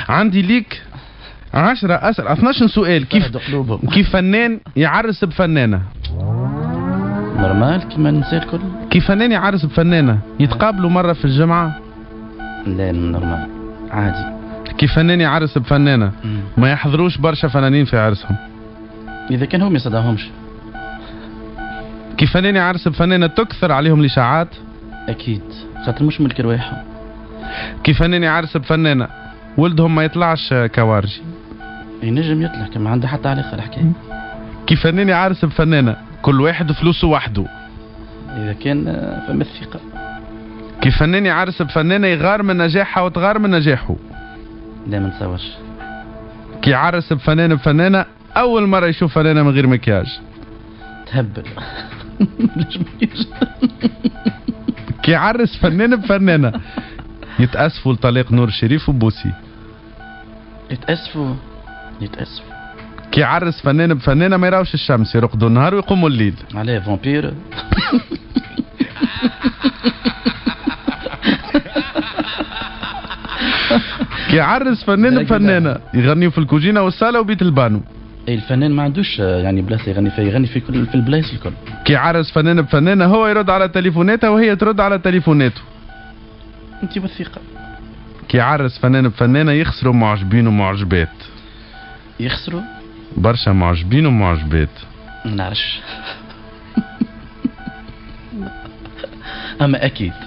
عندي ليك 10 أسئلة 12 سؤال. كيف فنان يعرس بفنانة؟ نورمال كيما النساء الكل. كيف فنان يعرس بفنانة يتقابلوا مرة في الجمعة؟ لا نورمال عادي. كيف فنان يعرس بفنانة ما يحضروش برشا فنانين في عرسهم؟ إذا كان هم يصدقهمش. كيف فنان يعرس بفنانة تكثر عليهم الإشاعات؟ أكيد خاطر مش ملك رواحهم. كيف فنان يعرس بفنانة ولدهم ما يطلعش كوارجي؟ ينجم يطلع كما عنده حتى علاقة الحكاية. كيف فنان يعرس بفنانة كل واحد فلوسه وحده؟ إذا كان فما الثقة. كيف فنان يعرس بفنانة يغار من نجاحها وتغار من نجاحه؟ لا ما نتصورش. كي يعرس بفنانة أول مرة يشوف فنانة من غير مكياج؟ تهبل. كي يعرس فنان بفنانة يتأسفوا لطليق نور الشريف وبوسي؟ يتأسفوا. كي يعرس فنان بفنانة ما يراوش الشمس يرقدوا النهار ويقوموا الليل؟ عليه فامبير. كي يعرس فنان بفنانة يغنيوا في الكوجينة والصالة وبيت البانو؟ الفنان ما عندوش يعني بلاصة يغني فيها، يغني في كل في البلايص الكل. كي يعرس فنان بفنانة هو يرد على تليفوناتها وهي ترد على تليفوناته؟ انت والثقة. كي يعرس فنان بفنانة يخسروا معجبين ومعجبات؟ يخسروا برشا معجبين ومعجبات. ما نعرفش. اما اكيد